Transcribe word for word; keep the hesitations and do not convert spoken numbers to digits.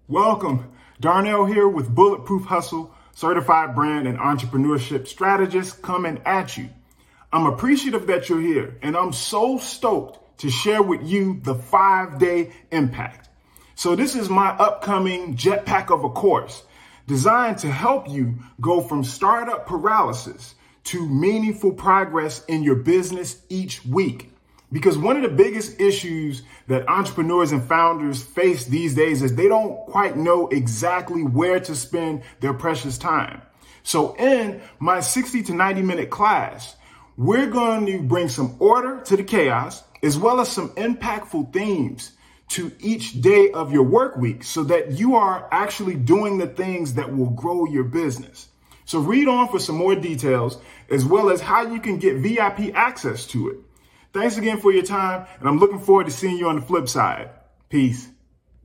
Welcome. Darnell here with Bulletproof Hustle, certified brand and entrepreneurship strategist coming at you. I'm appreciative that you're here, and I'm so stoked to share with you the five-day impact. So this is my upcoming jetpack of a course designed to help you go from startup paralysis to meaningful progress in your business each week. Because one of the biggest issues that entrepreneurs and founders face these days is they don't quite know exactly where to spend their precious time. So in my sixty to ninety minute class, we're going to bring some order to the chaos as well as some impactful themes to each day of your work week so that you are actually doing the things that will grow your business. So read on for some more details as well as how you can get V I P access to it. Thanks again for your time, and I'm looking forward to seeing you on the flip side. Peace.